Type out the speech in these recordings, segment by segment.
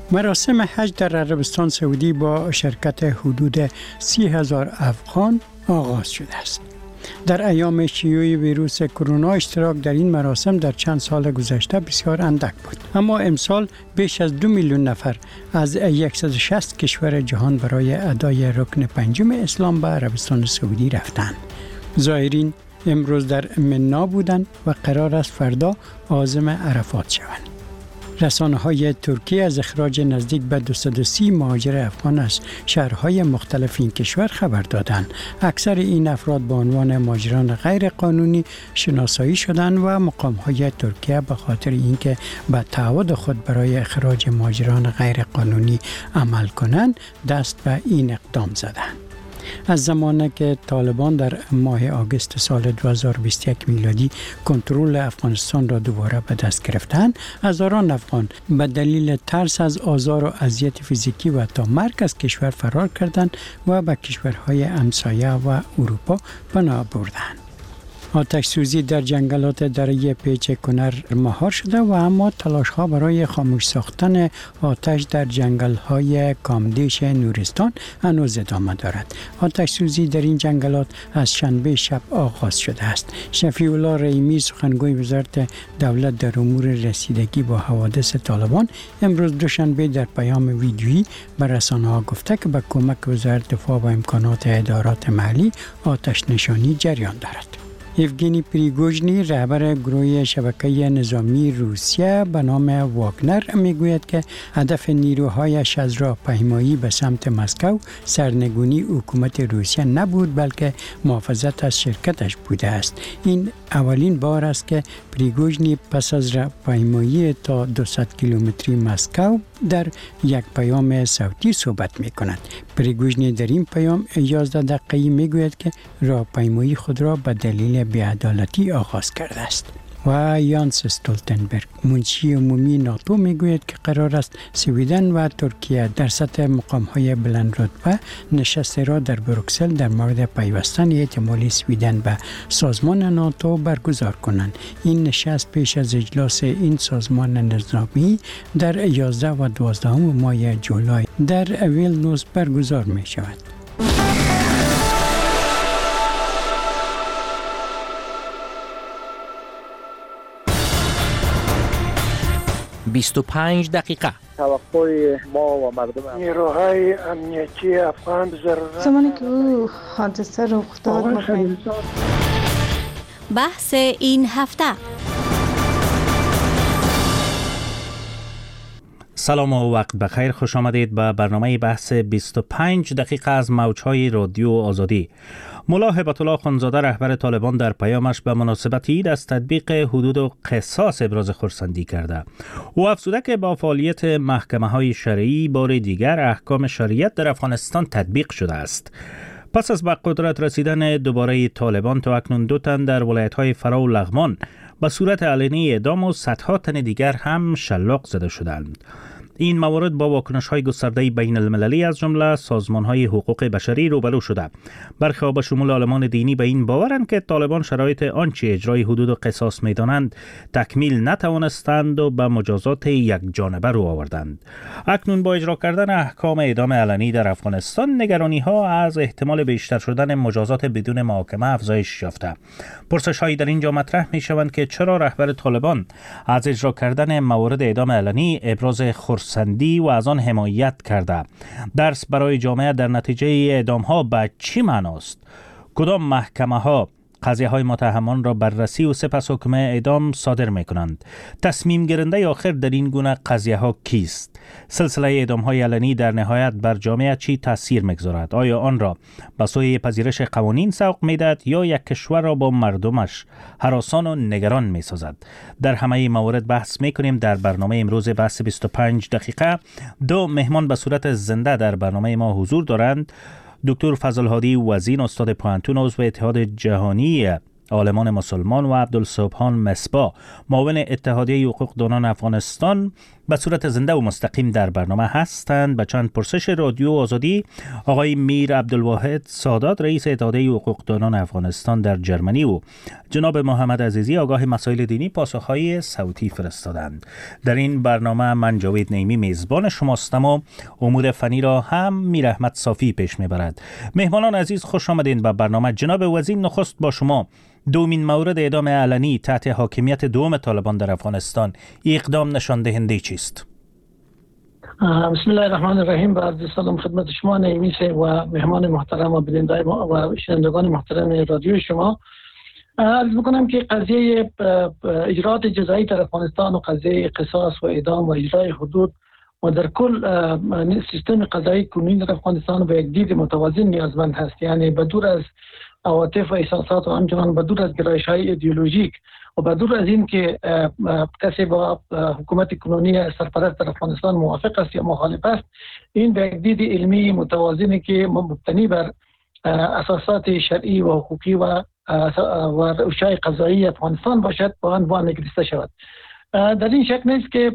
مراسم حج در عربستان سعودی با شرکت حدود 30,000 افغان آغاز شده است. در ایام شیوع ویروس کرونا اشتراک در این مراسم در چند سال گذشته بسیار اندک بود، اما امسال بیش از 2 میلیون نفر از 160 کشور جهان برای ادای رکن پنجم اسلام به عربستان سعودی رفتند. زائرین امروز در منا بودند و قرار است فردا عازم عرفات شوند. رسانه‌های ترکیه از اخراج نزدیک به 230 مهاجر افغان از شهرهای مختلف این کشور خبر دادند. اکثر این افراد به عنوان مهاجران غیر قانونی شناسایی شدند و مقام‌های ترکیه به خاطر اینکه به تعهد خود برای اخراج مهاجران غیر قانونی عمل کنند دست به این اقدام زدند. از زمانی که طالبان در ماه آگوست سال 2021 میلادی کنترل افغانستان را دوباره به دست گرفتند، هزاران افغان به دلیل ترس از آزار و اذیت فیزیکی و تا مرگ از کشور فرار کردند و به کشورهای همسایه و اروپا پناه بردند. آتش سوزی در جنگلات دره پیچ کنر مهار شده و اما تلاش‌ها برای خاموش ساختن آتش در جنگل‌های کامدیش نورستان هنوز ادامه دارد. آتش سوزی در این جنگلات از شنبه شب آغاز شده است. شفیع الله رحیمی سخنگوی وزارت دولت در امور رسیدگی با حوادث طالبان امروز دوشنبه در پیام ویدیویی به رسانه‌ها گفته که به کمک وزارت دفاع و امکانات ادارات محلی آتش نشانی جریان دارد. یوگنی پریگوژنی رهبر گروه شبکه نظامی روسیه به نام واگنر میگوید که هدف نیروهایش از راهپیمایی به سمت مسکو سرنگونی حکومت روسیه نبود بلکه محافظت از شرکتش بوده است. این اولین بار است که پریگوژنی پس از راهپیمایی تا 200 کیلومتری مسکو در یک پیام صوتی صحبت می کند. پریگوژنی در این پیام 11 دقیقه‌ای میگوید که راهپیمایی خود را به دلیل بی‌عدالتی آغاز کرده است. و یانس استولتنبرگ منشی عمومی ناتو میگوید که قرار است سویدن و ترکیه در سطح مقام‌های بلند رتبه نشست را در بروکسل در مورد پیوستن احتمالی سویدن به سازمان ناتو برگزار کنند. این نشست پیش از اجلاس این سازمان نظامی در 11 و 12 ماه جولای در ویلنیوس برگزار می شود. بیست دقیقه توقع ما و مردم نیروهای امنیتی افغان ضرورت زمانی که او حادثه رخ داد بحث این هفته. سلام و وقت بخیر، خوش آمدید به برنامه بحث 25 دقیقه از موجهای رادیو آزادی. ملا هبت الله خانزاده رهبر طالبان در پیامش به مناسبت عید از تطبیق حدود و قصاص ابراز خرسندی کرده. او افزوده که با فعالیت محکمه‌های شرعی بار دیگر احکام شریعت در افغانستان تطبیق شده است. پس از به قدرت رسیدن دوباره طالبان تا اکنون 2 تن در ولایت‌های فرا و لغمان به صورت علنی اعدام و صدها تن دیگر هم شلاق زده شدند. این موارد با واکنش‌های گسترده بین المللی از جمله سازمان‌های حقوق بشری روبرو شده. برخی به شمول عالمان دینی به این باورند که طالبان شرایط آنچه اجرای حدود و قصاص می‌دانند تکمیل نتوانستند و به مجازات یک جانبه رو آوردند. اکنون با اجرا کردن احکام اعدام علنی در افغانستان نگرانی‌ها از احتمال بیشتر شدن مجازات بدون محاکمه افزایش یافته. پرسش‌هایی در اینجا مطرح می‌شوند که چرا رهبر طالبان از اجرا کردن موارد اعدام علنی ابراز خرسندی و از آن حمایت کرده؟ درس برای جامعه در نتیجه اعدام ها به چی معناست؟ کدام محکمه ها قضیه های متهمان را بررسی و سپس حکم اعدام صادر می کنند؟ تصمیم گیرنده آخر در این گونه قضیه ها کیست؟ سلسله اعدام های علنی در نهایت بر جامعه چی تاثیر میگذارد؟ آیا آن را به سوی پذیرش قوانین سوق میدهد یا یک کشور را با مردمش هراسان و نگران میسازد؟ در همه موارد بحث میکنیم در برنامه امروز بحث 25 دقیقه. 2 مهمان به صورت زنده در برنامه ما حضور دارند. دکتر فضل هادی وزین، استاد پوهنتون، عضو اتحاد جهانی عالمان مسلمان و عبدالسبحان مصباح معاون اتحادیه حقوقدانان افغانستان به صورت زنده و مستقیم در برنامه هستند. به چند پرسش رادیو آزادی آقای میر عبدالواحد سادات رئیس اتحادیه حقوقدانان افغانستان در جرمنی و جناب محمد عزیزی آگاه مسائل دینی پاسخهای صوتی فرستادند. در این برنامه من جاوید نیمی میزبان شماستم و امور فنی را هم میر احمد صافی پیش میبرد. مهمانان عزیز خوش آمدین به برنامه. جناب وزیر، نخست با شما. دومین مورد اعدام علنی تحت حاکمیت دوم طالبان در افغانستان، اقدام نشان دهنده چیست؟ بسم الله الرحمن الرحیم. با عرض سلام خدمت شما نیمیس و مهمان محترم و بیننده و شنوندگان محترم رادیو شما. عرض میکنم که قضیه اجراءات جزایی در افغانستان و قضیه قصاص و اعدام و اجرای حدود و در کل سیستم قضایی کنونی در افغانستان به یک دید متوازن نیازمند هست. یعنی بدور از عواطف و احساسات و همچنان بدور از گرایش‌های ایدئولوژیک و بدور از این که کسی با حکومت کنونی سرپرست در افغانستان موافق است یا مخالف است، این به یک دید علمی متوازنی که مبتنی بر اساسات شرعی و حقوقی و روش‌های قضایی افغانستان باشد با عنوان نگریسته شود. در این شک نیست که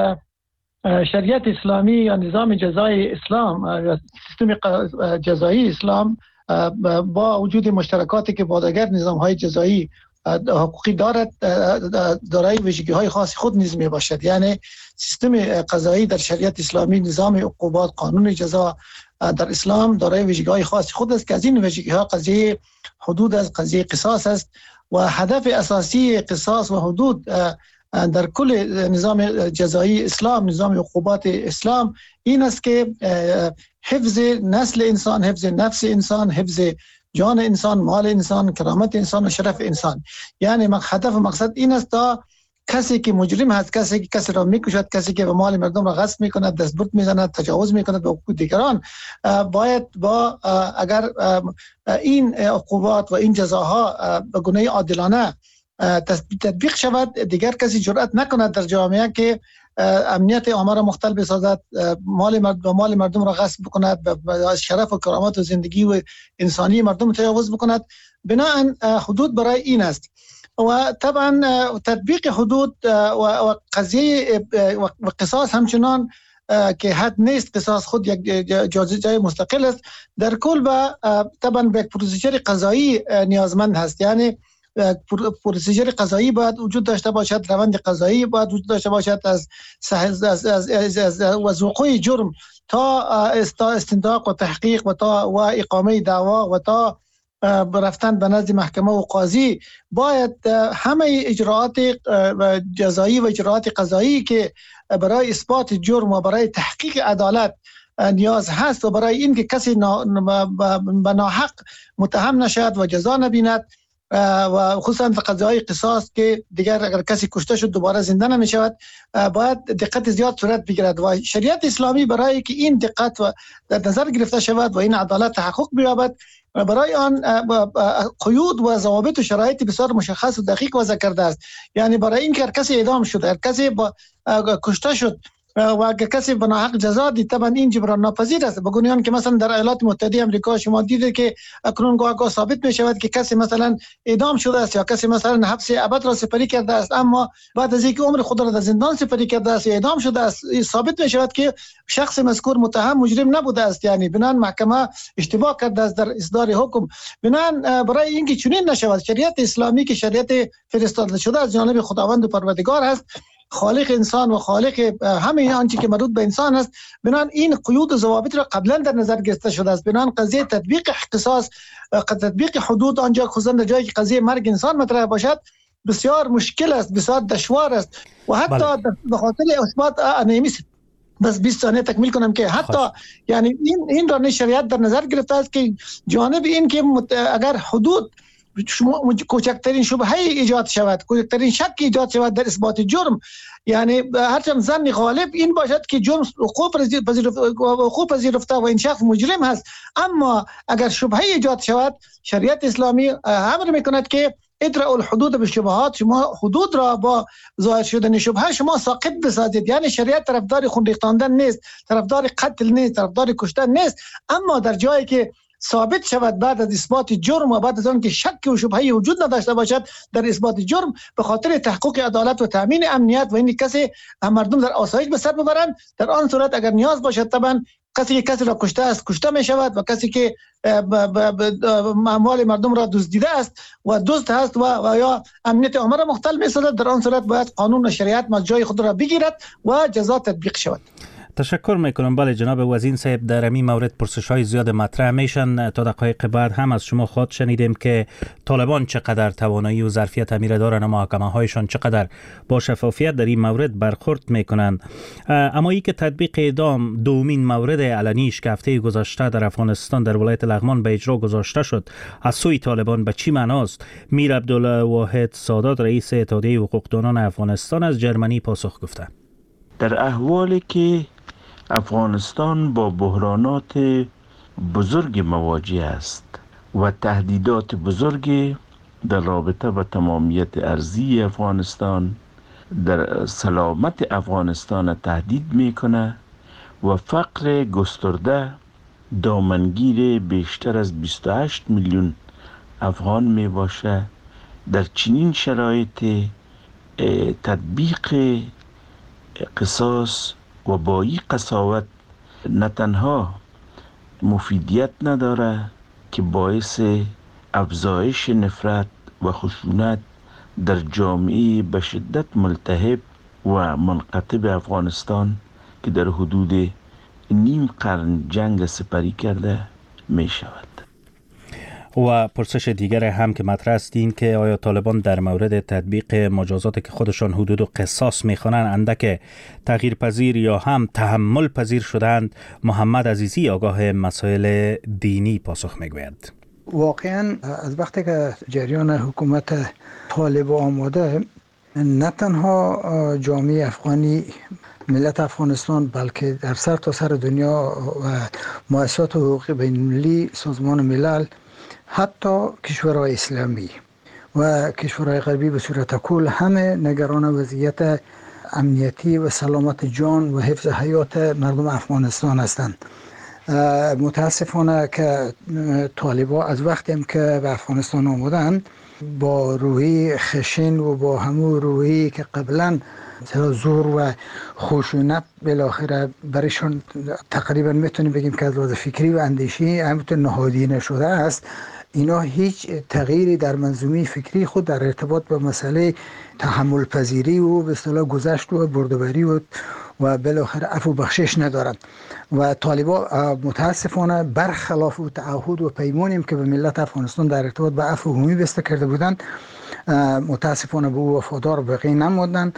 شریعت اسلامی یا نظام جزایی اسلام یا سیستم جزایی اسلام با وجود مشترکاتی که با دیگر نظام‌های جزایی حقوقی دارد، دارای ویژگی‌های خاص خود نیز می باشد. یعنی سیستم قضایی در شریعت اسلامی، نظام عقوبات، قانون جزا در اسلام دارای ویژگی‌های خاص خود است که از این ویژگی‌ها قضیه حدود است، قضیه قصاص است و هدف اساسی قصاص و حدود در کل نظام جزایی اسلام، نظام عقوبات اسلام این است که حفظ نسل انسان، حفظ نفس انسان، حفظ جان انسان، مال انسان، کرامت انسان و شرف انسان. یعنی هدف و مقصد این است تا کسی که مجرم هست، کسی که کسی را میکشد، کسی که به مال مردم را غصب میکند، دستبرد میزند، تجاوز میکند به حقوق دیگران، باید با اگر این عقوبات و این جزاها به گونه عادلانه تطبیق شود، دیگر کسی جرأت نکند در جامعه که امنیت عامه را مختل بسازد، مال مردم را غصب بکند، شرف و کرامت و زندگی و انسانی مردم تجاوز بکند. بناهن حدود برای این است و طبعا تطبیق حدود و قضیه و قصاص همچنان که حد نیست، قصاص خود یک جای مستقل است. در کل طبعا به پروسیجر قضایی نیازمند هست. یعنی پروسیجر قضایی باید وجود داشته باشد، روند قضایی باید وجود داشته باشد از وقوع جرم تا استنطاق و تحقیق و تا و اقامه دعوا و تا رفتن به نزد محکمه و قاضی. باید همه اجراعات جزایی و اجراعات قضایی که برای اثبات جرم و برای تحقیق عدالت نیاز هست و برای این که کسی به ناحق متهم نشد و جزا نبیند و خصوصا در قضایای قصاص که دیگر اگر کسی کشته شد دوباره زنده نمی شود، باید دقت زیاد صورت بگیرد و شریعت اسلامی برای که این دقت و در نظر گرفته شود و این عدالت تحقق بیابد، برای آن قیود و ضوابط و شرایط بسیار مشخص و دقیق وضع کرده است. یعنی برای این که هر کسی اعدام شد، هر کسی کشته شد و اگر کسی به ناحق جزا دید، طبعا این جبران ناپذیر است. بگوییم که مثلا در ایالات متحده آمریکا شما دیدید که اکنون گاه ثابت می شود که کسی مثلا اعدام شده است یا کسی مثلا حبس ابد را سپری کرده است، اما بعد از اینکه عمر خود را در زندان سپری کرده است یا اعدام شده است، ثابت می شود که شخص مذکور متهم مجرم نبوده است. یعنی بنان محکمه اشتباه کرده است در اصدار حکم. بنان برای اینکه چنین نشود، شریعت اسلامی که شریعت فرستاده شده از جانب خداوند و پروردگار است، خالق انسان و خالق همه آنچه که مربوط به انسان است، بنان این قیود و ضوابط را قبلا در نظر گرفته شده است. بنان قضیه تطبیق قصاص، تطبیق حدود آنجا خصوصا در جایی که قضیه مرگ انسان مطرح باشد بسیار مشکل است، بسیار دشوار است و حتی به خاطر اثبات انیمیس بس 20 ثانیه تکمیل کنم که حتی یعنی این را شریعت در نظر گرفته است که جانب این که اگر حدود کوچکترین شبهه ایجاد شود، کوچکترین شک ایجاد شود در اثبات جرم، یعنی هرچند ظن غالب این باشد که جرم وقوع پذیرفته و این شخص مجرم هست، اما اگر شبهه ایجاد شود، شریعت اسلامی امر میکند که ادرأ الحدود بالشبهات، شما حدود را با ظاهر شدن شبهه شما ساقط بسازید. یعنی شریعت طرفدار خون ریختاندن نیست، طرفدار قتل نیست، طرفدار کشتن نیست، اما در جایی که ثابت شود بعد از اثبات جرم و بعد از آن که شک و شبهه وجود نداشته باشد در اثبات جرم، به خاطر تحقق عدالت و تامین امنیت و این کسی مردم در آسایش به سر ببرند، در آن صورت اگر نیاز باشد طبعا کسی که کسی را کشته است کشته می شود و کسی که اموال مردم را دزدیده است و دزد است و یا امنیت عامه را مختل می سازد، در آن صورت باید قانون و شریعت جای خود را بگیرد و جزا تطبیق شود. تشکر میکنم. بله جناب وزین صاحب، در این مورد پرسش های زیاد مطرح میشن. تا دقایق بعد هم از شما خود شنیدیم که طالبان چقدر توانایی و ظرفیت امیر دارن و محاکمه هایشان چقدر با شفافیت در این مورد برخورد میکنن. اما ای که تطبیق اعدام دومین مورد علنیش که هفته گذشته در افغانستان در ولایت لغمان به اجرا گذاشته شد از سوی طالبان به چی معناست؟ میر عبدالله واحد سادات رئیس اتحادیه حقوقدانان افغانستان از جرمنی پاسخ گفته. در احوالی که افغانستان با بحرانات بزرگ مواجه است و تهدیدات بزرگ در رابطه با تمامیت ارضی افغانستان، در سلامت افغانستان تهدید میکنه و فقر گسترده دامنگیر بیشتر از 28 میلیون افغان می باشه. در چنین شرایط تطبیق قصاص و با این قساوت نه تنها مفیدیت نداره که باعث افزایش نفرت و خشونت در جامعه به شدت ملتهب و منقطب افغانستان که در حدود نیم قرن جنگ سپری کرده می شود. و پرسش دیگر هم که مطرح است این که آیا طالبان در مورد تطبیق مجازاتی که خودشان حدود و قصاص میخوانند اندک تغییر پذیر یا هم تحمل پذیر شدند؟ محمد عزیزی آگاه مسائل دینی پاسخ میگوید. واقعا از وقتی که جریان حکومت طالب آمده، نه تنها جامعه افغانی، ملت افغانستان، بلکه در سر تا سر دنیا و مؤسسات حقوقی بین‌المللی، سازمان ملل، حتی کشورهای اسلامی و کشورهای غربی به صورت کل همه نگران وضعیت امنیتی و سلامت جان و حفظ حیات مردم افغانستان هستند. متاسفانه که طالبان از وقتی که به افغانستان آمدن با روحی خشن و با همون روحی که قبلا زور و خشونت بالاخره برایشان تقریبا میتونیم بگیم که از لحاظ فکری و اندیشی همینطور نهادینه شده است، اینا هیچ تغییری در منظومه فکری خود در ارتباط با مسئله تحمل پذیری و به اصطلاح گذشت و برده‌بری و بالاخره عفو بخشش ندارند. و طالبان متاسفانه برخلاف تعهد و پیمانیم که به ملت افغانستان در ارتباط با عفو عمومی بسته کرده بودند، متاسفانه به او وفادار بقی نمودند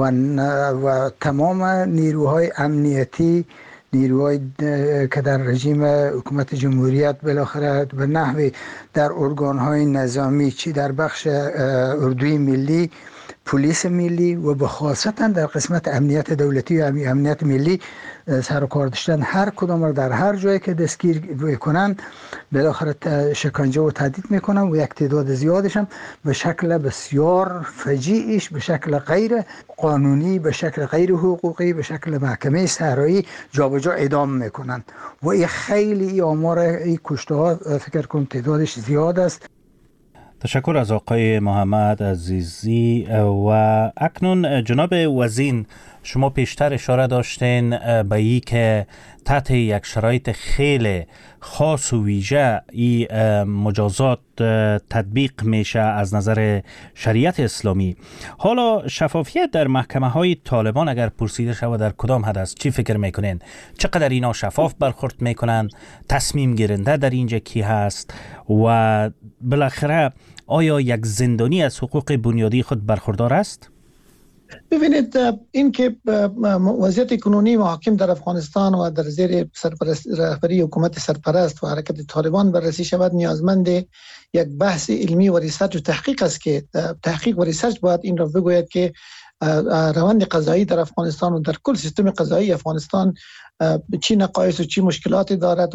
و تمام نیروهای امنیتی، نیروهای که در رژیم حکومت جمهوریت بالاخره به نحوی در ارگانهای نظامی، چی در بخش اردوی ملی، پلیس ملی و به خاصتا در قسمت امنیت دولتی و امنیت ملی سر و کار داشتن، هر کدام را در هر جایی که دستگیر بکنن بالاخره شکنجه و تهدید میکنن و یک تعداد زیادش هم به شکل بسیار فجیعش، به شکل غیر قانونی، به شکل غیر حقوقی، به شکل محکمه صحرایی جابجا اعدام میکنن و این خیلی آمار این کشته ها فکر کنم تعدادش زیاد است. تشکر از آقای محمد عزیزی. و اکنون جناب وزین، شما پیشتر اشاره داشتین به این که تحت یک شرایط خیلی خاص و ویژه این مجازات تطبیق میشه از نظر شریعت اسلامی. حالا شفافیت در محکمه های طالبان اگر پرسیده شود در کدام حد است، چی فکر میکنین؟ چقدر اینا شفاف برخورد میکنن؟ تصمیم گیرنده در اینجا کی هست؟ و بالاخره آیا یک زندانی از حقوق بنیادی خود برخوردار است؟ ببینید، این که وضعیت کنونی محاکم در افغانستان و در زیر رهبری حکومت سرپرست و حرکت طالبان بررسی شود نیازمند یک بحث علمی و ریسرچ و تحقیق است که تحقیق و ریسرچ باید این را بگوید که روند قضایی در افغانستان و در کل سیستم قضایی افغانستان چی نقایص و چی مشکلاتی دارد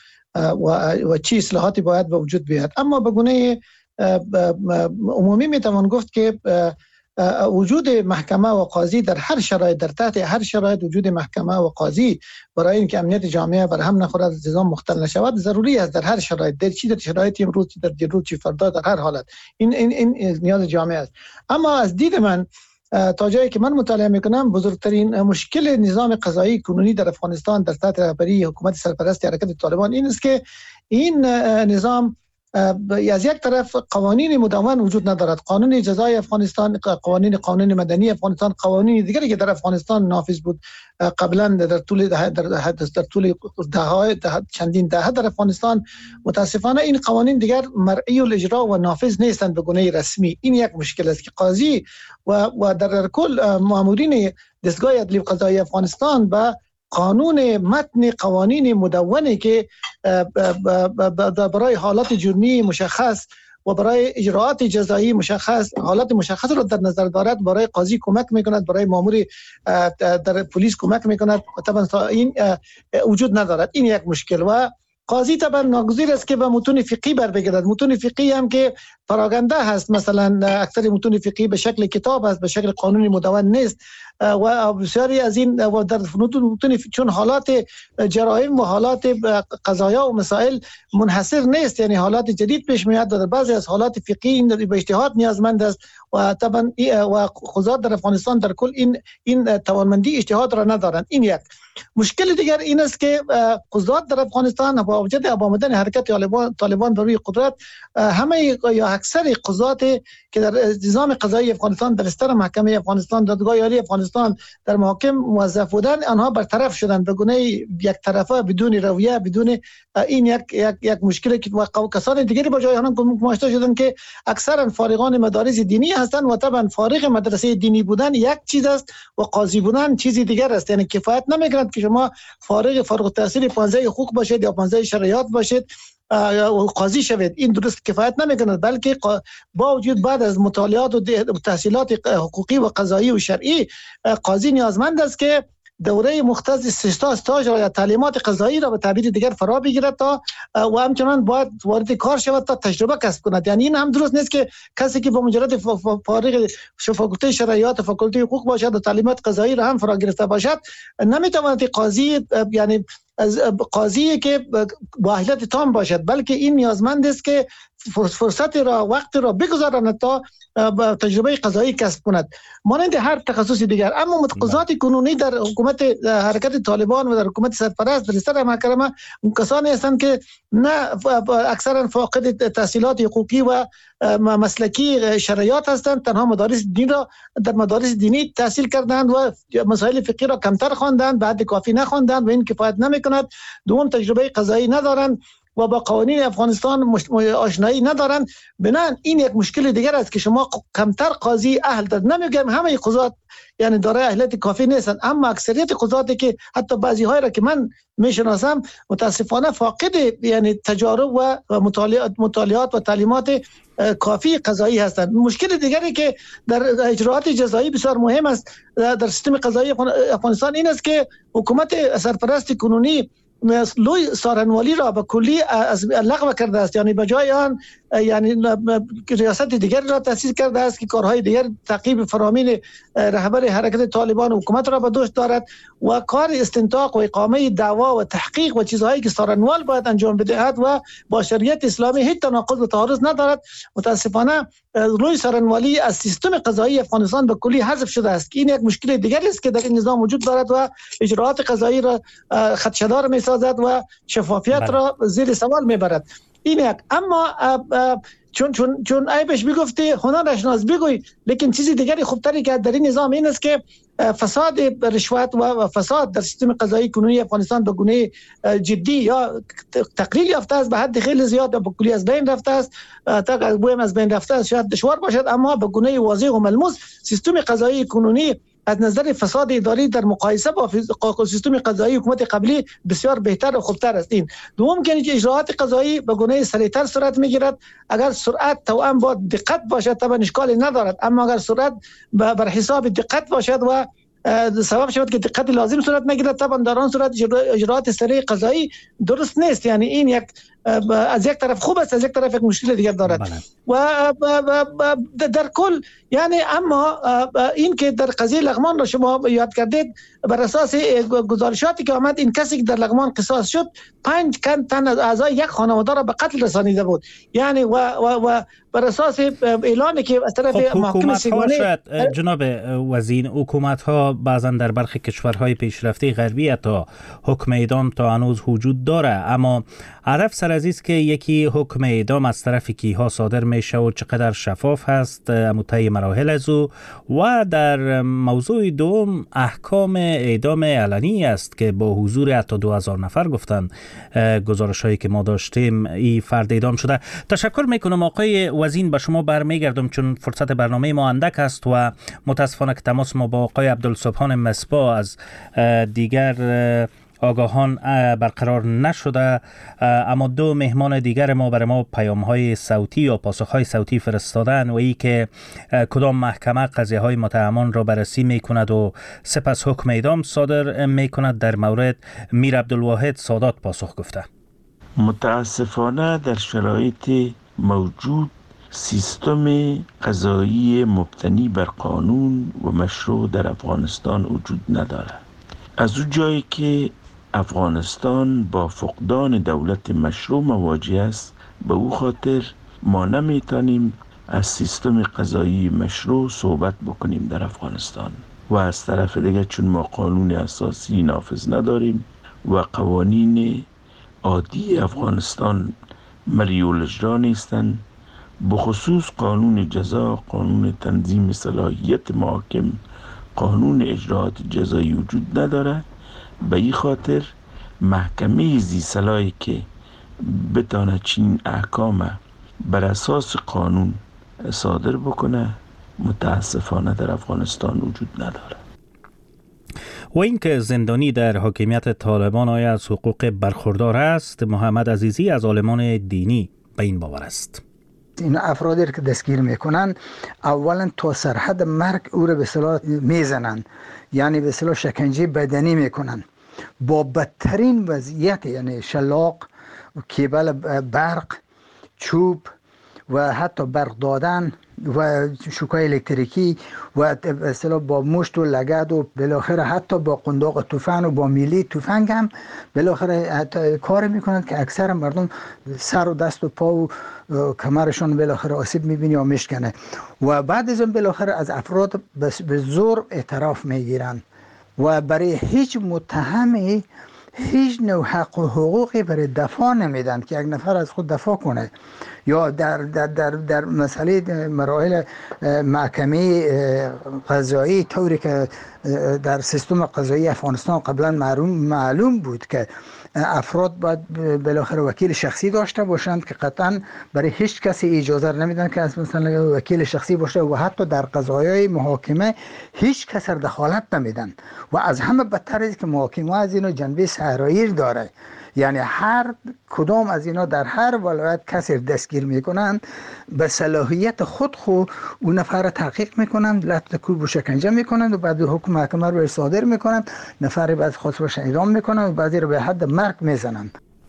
و چی اصلاحاتی باید به وجود بیاد. اما به گونه عمومی میتوان گفت که وجود محکمه و قاضی در هر شرایط، در تحت هر شرایط وجود محکمه و قاضی برای اینکه امنیت جامعه بر هم نخورد، نظام مختل نشود ضروری است. در هر شرایط، در شرایط امروز، در دیروز، فردا، در هر حالت این نیاز جامعه است. اما از دید من تا جایی که من مطالعه میکنم بزرگترین مشکل نظام قضایی کنونی در افغانستان در تحت رهبری حکومت سرپرست حرکت طالبان این است که این نظام از یک طرف قوانین مدون وجود ندارد. قانون جزای افغانستان، قانون مدنی افغانستان، قوانین دیگری که در افغانستان نافذ بود قبلا در طول چندین دهه در افغانستان، متاسفانه این قوانین دیگر مرئی الاجرا و نافذ نیستند به گونه رسمی. این یک مشکل است که قاضی و در کل مامورین دستگاه عدلی و قضایی افغانستان با قانون متن قوانین مدونه که برای حالات جرمی مشخص و برای اجراءات جزایی مشخص حالات مشخص را در نظر دارد، برای قاضی کمک میکند، برای مامور در پلیس کمک میکند. طبعا این وجود ندارد. این یک مشکل و قاضی طبعا ناگزیر است که به متون فقهی بر بگیرد. متون فقهی هم که پراگنده هست، مثلا اکثر متون فقهی به شکل کتاب است، به شکل قانون مدون نیست و بسیاری از این و در متون چون حالات جرائم و حالات قضایا و مسائل منحصر نیست، یعنی حالات جدید پیش میاد، در بعضی از حالات فقهی به اجتهاد نیازمند است و طبعا و قضات در افغانستان در کل این توانمندی اجتهاد را ندارند. این یک مشکل دیگر این است که قضات در افغانستان با وجود آمدن حرکت طالبان بر روی قدرت، همه یا اکثر قضات که در نظام قضایی افغانستان در استر محکمه افغانستان، دادگاه عالی افغانستان در محاکم موظف بودن، آنها برطرف شدند به گونه یک طرفه، بدون رویه، بدون این یک مشکلی که کسان دیگری با جای آنها گماشته شدند که اکثرا فارغان مدارس دینی هستند و طبعا فارغ مدرسه دینی بودن یک چیز است و قاضی بودن چیزی دیگر است. یعنی کفایت نمی‌کند که شما فارغ التحصیل 15 حقوق باشید یا 15 شرایط باشید قاضی شوید. این درست کفایت نمی‌کند، بلکه با وجود بعد از مطالعات و تحصیلات حقوقی و قضایی و شرعی، قاضی نیازمند است که دوره مختص استاژ یا تعلیمات قضایی را به تعبیر دیگر فرا بگیرد تا و همچنان باید وارد کار شود تا تجربه کسب کند. یعنی این هم درست نیست که کسی که با مجرد فارغ فاکولته شرعیات، فاکولته حقوق باشد و تعلیمات قضایی را هم فرا گرفته باشد نمیتواند قاضی، یعنی قاضی که با اهلیت تام باشد، بلکه این نیازمند است که فرصت را، وقت را بگذارند تا تجربه قضایی کسب کند مانند هر تخصص دیگر. اما قضات کنونی در حکومت حرکت طالبان و در حکومت سرپرست در استر محکمه کسانی هستند که نه اکثرا فاقد تحصیلات حقوقی و مسلکی شرعیات هستند، تنها مدارس دین را در مدارس دینی تحصیل کردند و مسائل فقهی را کمتر خواندند، به حد کافی نخواندند و این کفایت نمی‌کند. دوم تجربه قضایی ندارند و با قوانین افغانستان آشنایی ندارند. بنابراین این یک مشکل دیگر است که شما کمتر قاضی اهل دارید. نمیگم همه قضات یعنی دارای اهلیت کافی نیستند، اما اکثریت قضاتی که حتی بعضی های را که من میشناسم متاسفانه فاقد یعنی تجارب و مطالعات و تعلیمات کافی قضایی هستند. مشکل دیگری که در اجراءات جزایی بسیار مهم است در سیستم قضایی افغانستان این است که حکومت سرپرست کنونی لوی سارنوالی را به کلی از لغو کرده است، یعنی به جای آن یعنی ریاست دیگر را تأسیس کرده است که کارهای دیگر تعقیب فرامین رهبر حرکت طالبان و حکومت را به دوش دارد و کار استنطاق و اقامه دعوا و تحقیق و چیزهایی که سارنوال باید انجام بدهد و با شریعت اسلامی هیچ تناقض و تعارض ندارد. متاسفانه لوی سارنوالی از سیستم قضایی افغانستان به کلی حذف شده است. این یک مشکل دیگری است که در این نظام وجود دارد و اجراءات قضایی را خدشه‌دار می‌سازد و شفافیت را زیر سوال می‌برد. این یک. اما چون عیبش بگفتی هنرش ناز بگوی، لیکن چیزی دیگری خوبتری که در این نظام این است که فساد رشوت و فساد در سیستم قضایی کنونی افغانستان به گونه جدی یا تقلیل یافته است، به حد خیلی زیاد به کلی از بین رفته است. تا بویم از بین رفته است شاید دشوار باشد، اما به گونه واضح و ملموس سیستم قضایی کنونی از نظر فساد اداری در مقایسه با سیستم قضایی حکومت قبلی بسیار بهتر و خوبتر است. این دوم که اجراءات قضایی به گونه سریعتر صورت میگیرد. اگر سرعت توأم با دقت باشد طبعا اشکالی ندارد، اما اگر سرعت بر حساب دقت باشد و سبب شود که دقت لازم صورت نگیرد، طبعا در آن صورت اجراءات سریع قضایی درست نیست. یعنی این یک از یک طرف خوب است، از یک طرف یک مشکل دیگر دارد. و در کل یعنی اما این که در قضیه لغمان را شما یاد کردید، بر اساس گزارشاتی که آمد این کسی که در لغمان قصاص شد 5 تن از اعضای یک خانواده را به قتل رسانیده بود. یعنی و بر اساس اعلانی که از طرف محاکم سگانه جناب وزیر، حکومت ها بعضا در برخی کشورهای پیشرفته غربی تا حکم اعدام تا هنوز وجود داره، اما هدف سر از است که یکی حکم اعدام از طرف کیها صادر میشه و چقدر شفاف هست مطیع مراحل از او. و در موضوع دوم احکام اعدام علنی است که با حضور حتی 2000 نفر گفتن گزارش هایی که ما داشتیم این فرد اعدام شده. تشکر میکنم آقای وزین، به شما برمیگردم چون فرصت برنامه ما اندک است و متاسفانه که تماس ما با آقای عبدالسبحان مصباح از دیگر آگاهان برقرار نشده، اما 2 مهمان دیگر ما برای ما پیام‌های صوتی یا پاسخ‌های صوتی فرستادن و ای که کدام محکمه قضیه‌های متهمان را بررسی می‌کند و سپس حکم اعدام صادر می‌کند. در مورد میر عبدالواحد سادات پاسخ گفته: متاسفانه در شرایط موجود سیستم قضایی مبتنی بر قانون و مشروع در افغانستان وجود ندارد. از اون جایی که افغانستان با فقدان دولت مشروع مواجه است، به او خاطر ما نمیتونیم از سیستم قضایی مشروع صحبت بکنیم در افغانستان. و از طرف دیگه چون ما قانون اساسی نافذ نداریم و قوانین عادی افغانستان مریول اجرا نیستند، بخصوص قانون جزا، قانون تنظیم صلاحیت محاکم، قانون اجراات جزایی وجود نداره. به این خاطر محکمه ذی صلاحی که بتانه چنین احکام بر اساس قانون صادر بکنه متاسفانه در افغانستان وجود نداره. و اینکه زندانی در حاکمیت طالبان آیا از حقوق برخوردار است، محمد عزیزی از عالمان دینی به این باور است. این افرادی که دستگیر میکنن اولا تا سرحد مرگ او را به اصطلاح میزنن، یعنی به اصطلاح شکنجه بدنی میکنن با بدترین وضعیت، یعنی شلاق، کیبل برق، چوب و حتی برق دادن و شوکای الکتریکی و به اصطلاح با مشت و لگد و بالاخره حتی با قنداق تفنگ و با میلی تفنگ هم بالاخره کار میکنند که اکثر مردم سر و دست و پا و کمرشون بالاخره آسیب میبینی یا میشکنه. و بعد از اون بالاخره از افراد به زور اعتراف میگیرن و برای هیچ متهمی هیچ نوع حق و حقوقی برای دفاع نمیدن که یک نفر از خود دفاع کنه. یا در مسئله مراحل محکمه قضایی طوری که در سیستم قضایی افغانستان قبلا معلوم بود که افراد باید بالاخره وکیل شخصی داشته باشند که قطعا برای هیچ کسی اجازه نمیدن که از مثلا وکیل شخصی باشه و حتی در قضایای محاکمه هیچ کس دخالت نمیدن. و از همه بدتر است که محاکمه از اینو جنبه سراییر داره، یعنی هر کدام از اینا در هر ولایت کسی دستگیر میکنن به صلاحیت خود اون نفر تحقیق میکنن، لطم کوب و شکنجه میکنن و بعد حکم محکمه رو صادر میکنن، نفر بعد خودش رو اعدام میکنن و بعضی رو به حد مرگ میزنن.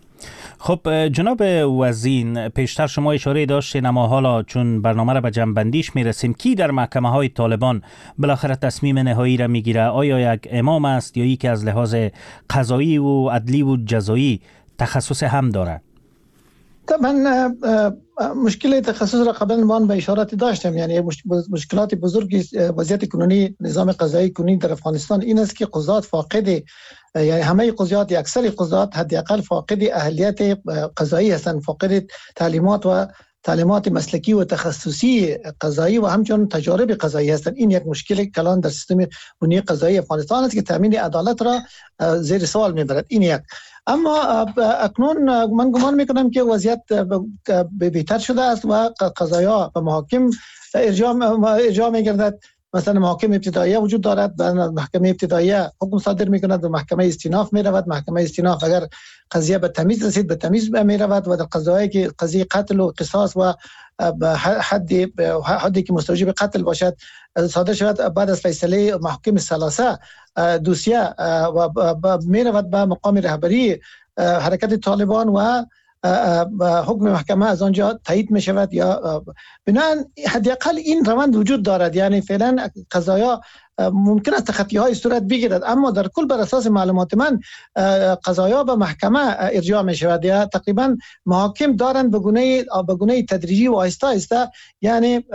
خب جناب وزین، پیشتر شما اشاره داشتین، اما حالا چون برنامه را به جنبندیش میرسیم، کی در محکمه های طالبان بالاخره تصمیم نهایی را میگیره؟ آیا یک امام است یا یکی از لحاظ قضایی و عدلی و جزایی تخصص هم داره؟ طبعا مشکل تخصص را قبلا من به اشارات داشتم، یعنی مشکلات بزرگی وضعیت کنونی نظام قضایی کنونی در افغانستان این است که قضات فاقد، یعنی همه قضات یا اکثر قضات حداقل فاقد اهلیت قضایی هستند، فاقد تعلیمات مسلکی و تخصصی قضایی و همچنین تجارب قضایی هستند. این یک مشکل کلان در سیستم کنونی قضایی افغانستان است که تامین عدالت را زیر سوال میبرد. این یک. اما اکنون من گمان میکنم که وضعیت بهتر شده است و قضایا به محاکم ارجاع میگردد. مثلا محاکم ابتداییه وجود دارد و محکمه ابتداییه حکم صادر میکند و محکمه استیناف میرود. محکمه استیناف اگر قضیه به تمیز رسید به تمیز میرود و در قضایی که قضیه قتل و قصاص و حدی که مستوجب قتل باشد صادر شود، بعد از فیصله محکم ثلاثه دوسیه و میرود به مقام رهبری حرکت طالبان و حکم محکمه از آنجا تایید می شود یا بنابراین حداقل این روند وجود دارد. یعنی فعلا قضایا ممکن است تخطی های صورت بگیرد، اما در کل بر اساس معلومات من قضایا به محکمه ارجاع می شود یا تقریبا محاکم دارند به گونه تدریجی و آهسته آهسته، یعنی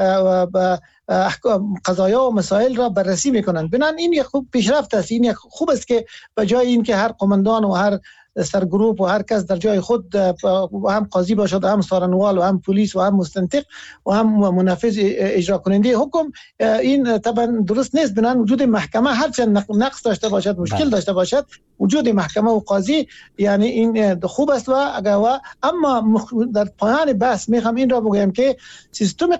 قضایا و مسائل را بررسی میکنند. بنابراین این یک خوب پیشرفت است. این یک خوب است که به جای اینکه هر قماندان و هر سرگروپ و هر کس در جای خود هم قاضی باشد، هم سارنوال و هم پلیس و هم مستنطق و هم منفذ اجرا کننده حکم، این طبعا درست نیست. بنابراین وجود محکمه هرچند نقص داشته باشد، مشکل داشته باشد، وجود محکمه و قاضی یعنی این خوب است. اما در پایان بحث میخوام این را بگویم که سیستم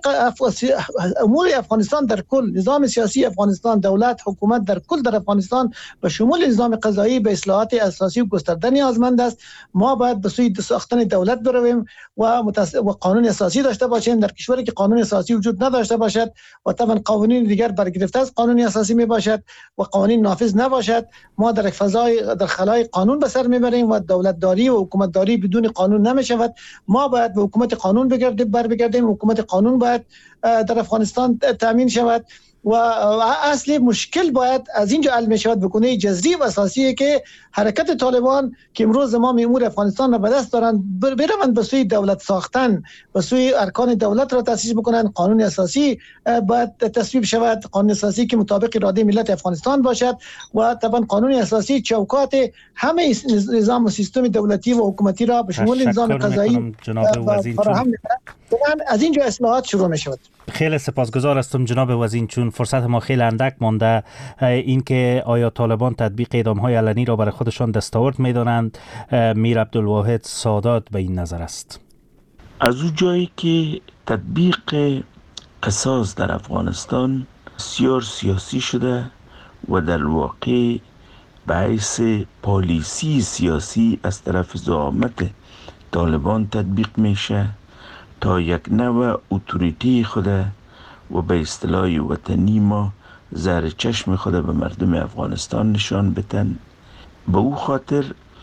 امور افغانستان در کل، نظام سیاسی افغانستان، دولت، حکومت در کل در افغانستان به شمول نظام قضایی به اصلاحات اساسی و گسترده نیازمند است. ما باید به سوی ساختن دولت برویم و قانون اساسی داشته باشیم. در کشوری که قانون اساسی وجود نداشته باشد و طبعا قوانین دیگر برگرفته از قانون اساسی می باشد و قوانین نافذ نباشد، ما در فضای در خلای قانون به سر میبریم و دولت داری و حکومت داری بدون قانون نمیشود. ما باید به حکومت قانون بگردیم. حکومت قانون باید در افغانستان تامین شود و اصلی مشکل باید از اینجا حل می شود. بکنه جذری و اساسیه که حرکت طالبان که امروز زمام امور افغانستان را به دست دارند بروند به سوی دولت ساختن، به سوی ارکان دولت را تاسیس بکنند. قانون اساسی باید تصویب شود، قانون اساسی که مطابق اراده ملت افغانستان باشد و طبعا قانون اساسی چوکات همه نظام و سیستم دولتی و حکومتی را به شمول نظام قضایی فراهم می‌کند. از اینجا اصلاحات شروع می شود. خیلی سپاسگزار هستم جناب وزین، چون فرصت ما خیلی اندک مانده. این که آیا طالبان تطبیق اعدام‌های علنی را برای خودشان دستاورد می‌دانند، میر عبدالواحد سادات به این نظر است. از اون جایی که تطبیق قصاص در افغانستان بسیار سیاسی شده و در واقع باعث پالیسی سیاسی از طرف زعامت طالبان تطبیق میشه تا یک نوع اتوریتی خود و به اصطلاح وطنی ما زهر چشم خود به مردم افغانستان نشان بدن. به او خاطر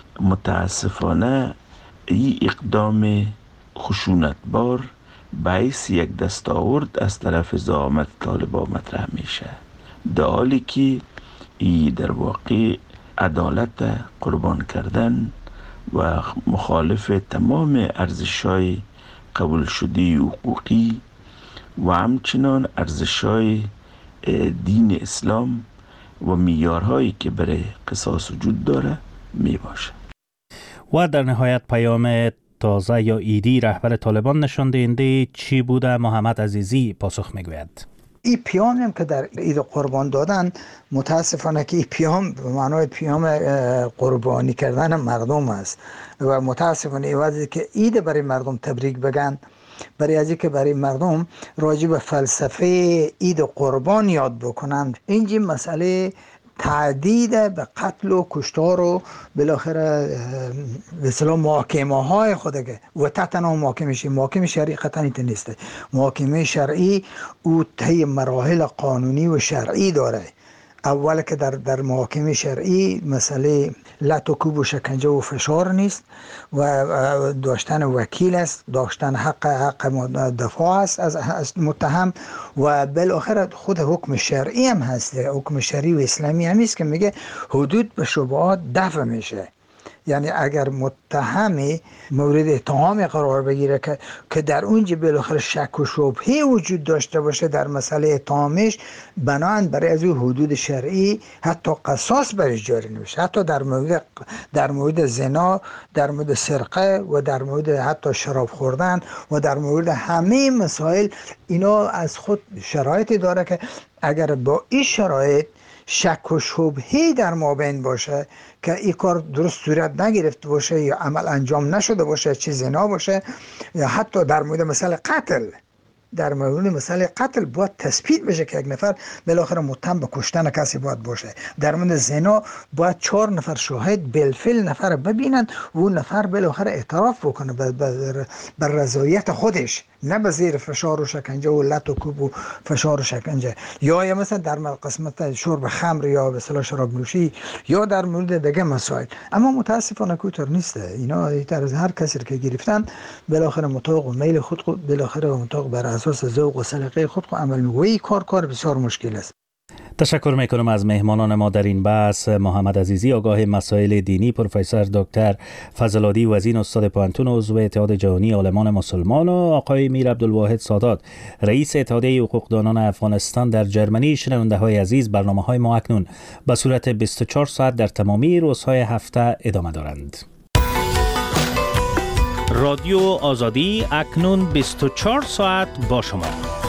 متاسفانه این اقدام خشونتبار باعث یک دستاورد از طرف زعامت طالبان مطرح میشه، در حالی که ای در واقع عدالت قربان کردن و مخالف تمام ارزش‌های قبول شده حقوقی و همچنان ارزش‌های دین اسلام و معیارهایی که برای قصاص وجود داره می باشه. و در نهایت پیام تازه یا ایدی رهبر طالبان نشان دهنده چی بوده؟ محمد عزیزی پاسخ میگوید. این پیام هم که در عید قربان دادن، متاسفانه که این پیام به معنای پیام قربانی کردن مردم است و متاسفانه ایوازی که عید برای مردم تبریک بگن، برای از که برای مردم راجع به فلسفه عید قربان یاد بکنند. اینجا مسئله تعدید به قتل و کشتار و بالاخره به اصطلاح محاکمه های خود که و تنها محاکمه شرعی قطعا نیست. محاکمه شرعی او طی مراحل قانونی و شرعی داره. اول که در محاکمه شرعی مسئله لط و کوب و شکنجه و فشار نیست و داشتن وکیل است، داشتن حق دفاع است از متهم و بالاخره خود حکم شرعی هم هست. حکم شرعی و اسلامی هم است که میگه حدود به شبهات دفع میشه. یعنی اگر متهمی مورد اتهام قرار بگیره که در اونجا بالاخره شک و شبهه وجود داشته باشه در مسئله اتهامش، بناهن برای از اون حدود شرعی حتی قصاص برش جاری نمیشه. حتی در مورد زنا، در مورد سرقه و در مورد حتی شراب خوردن و در مورد همه مسائل اینا از خود شرایطی داره که اگر با این شرایط شک و شبهه در مابین باشه که این کار درست صورت نگرفته باشه یا عمل انجام نشده باشه، چه زنا باشه یا حتی در مورد مسئله قتل، در مورد مسئله قتل باید تثبیت بشه که یک نفر بالاخره متهم به کشتن کسی باید باشه. در مورد زنا باید 4 نفر شاهد بالفعل نفر ببینن و اون نفر بالاخره اعتراف بکنه بر رضایت خودش، نه به زیر فشار و شکنجه و لط و کوب و فشار و شکنجه، یا مثلا در قسمت شرب خمر یا به اصطلاح شراب نوشی یا در مورد دیگه مسائل. اما متاسفانه کوتر نیسته. اینا در از هر کسی که گرفتن بالاخره مطابق و میل خود بالاخره مطابق بر اساس ذوق و سلیقه خود عمل می‌کنه. کار بسیار مشکل است. تشکر میکنم از مهمانان ما در این بحث. محمد عزیزی، آگاه مسائل دینی، پروفسور دکتر فضل‌آدی وزین، استاد پانتون عضو اتحاد جهانی عالمان مسلمان، و آقای میر عبدالواحد سادات، رئیس اتحادیه حقوقدانان افغانستان در جرمنی. شنونده های عزیز، برنامه های ما اکنون به صورت 24 ساعت در تمامی روزهای هفته ادامه دارند. رادیو آزادی اکنون 24 ساعت با شما.